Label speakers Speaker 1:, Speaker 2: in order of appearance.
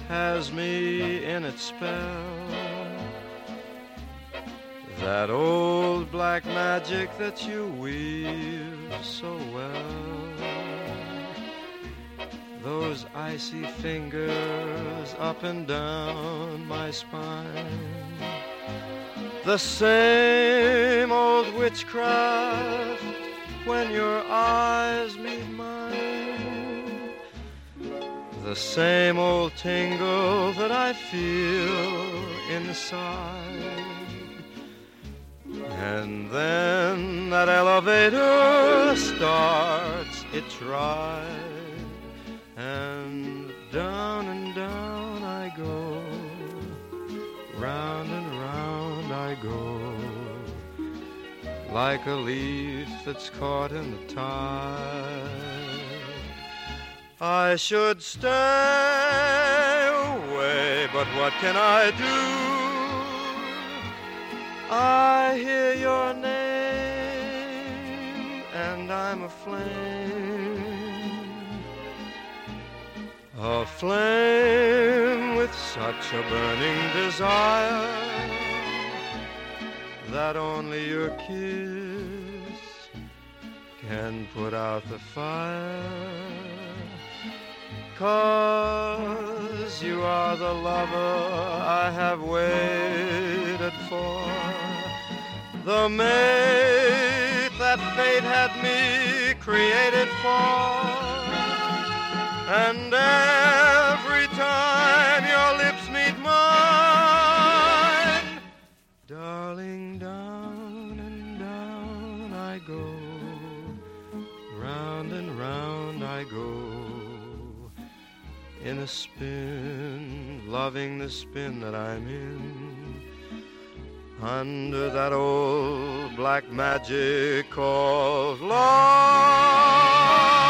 Speaker 1: has me in its spell. That old black magic that you weave so well. Those icy fingers up and down my spine. The same old witchcraft when your eyes meet mine. The same old tingle that I feel inside. And then that elevator starts its ride, and down I go, round and round I go, like a leaf that's caught in the tide. I should stay away, but what can I do? I hear your name, and I'm aflame with such a burning desire that only your kiss can put out the fire. 'Cause you are the lover I have waited for, the mate that fate had me created for. And every time your lips meet mine, darling, down and down I go, round and round I go, in a spin, loving the spin that I'm in, under that old black magic called love.